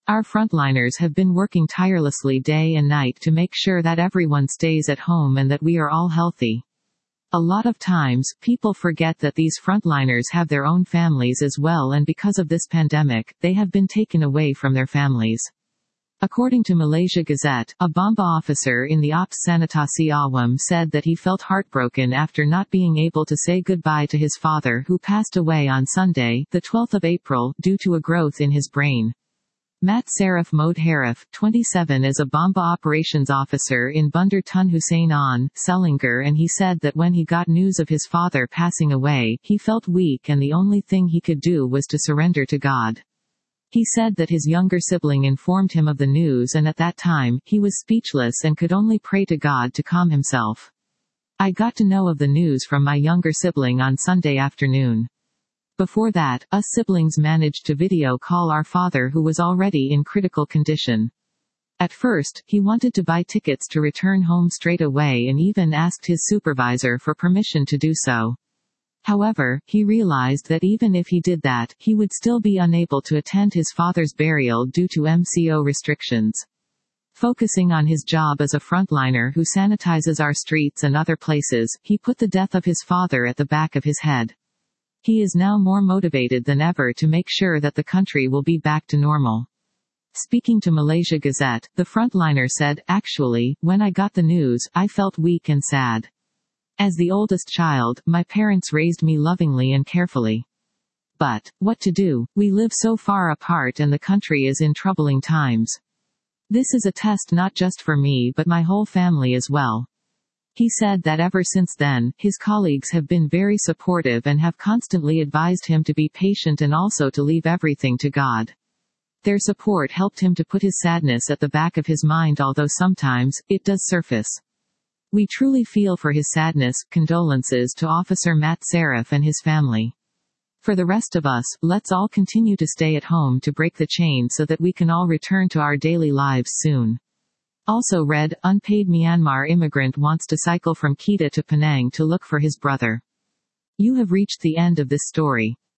Our frontliners have been working tirelessly day and night to make sure that everyone stays at home and that we are all healthy. A lot of times, people forget that these frontliners have their own families as well, and because of this pandemic, they have been taken away from their families. According to Malaysia Gazette, a Bamba officer in the Ops Sanitasi Awam said that he felt heartbroken after not being able to say goodbye to his father, who passed away on Sunday, the 12th of April, due to a growth in his brain. Mat Sarif Mohd Harif, 27, is a Bamba operations officer in Bandar Tun Hussein on Selangor, and he said that when he got news of his father passing away, he felt weak and the only thing he could do was to surrender to God. He said that his younger sibling informed him of the news, and at that time, he was speechless and could only pray to God to calm himself. I got to know of the news from my younger sibling on Sunday afternoon. Before that, us siblings managed to video call our father, who was already in critical condition. At first, he wanted to buy tickets to return home straight away and even asked his supervisor for permission to do so. However, he realized that even if he did that, he would still be unable to attend his father's burial due to MCO restrictions. Focusing on his job as a frontliner who sanitizes our streets and other places, he put the death of his father at the back of his head. He is now more motivated than ever to make sure that the country will be back to normal. Speaking to Malaysia Gazette, the frontliner said, "Actually, when I got the news, I felt weak and sad. As the oldest child, my parents raised me lovingly and carefully. But, what to do? We live so far apart and the country is in troubling times. This is a test not just for me but my whole family as well." He said that ever since then, his colleagues have been very supportive and have constantly advised him to be patient and also to leave everything to God. Their support helped him to put his sadness at the back of his mind, although sometimes, it does surface. We truly feel for his sadness. Condolences to Officer Mat Sarif and his family. For the rest of us, let's all continue to stay at home to break the chain so that we can all return to our daily lives soon. Also read, unpaid Myanmar immigrant wants to cycle from Kedah to Penang to look for his brother. You have reached the end of this story.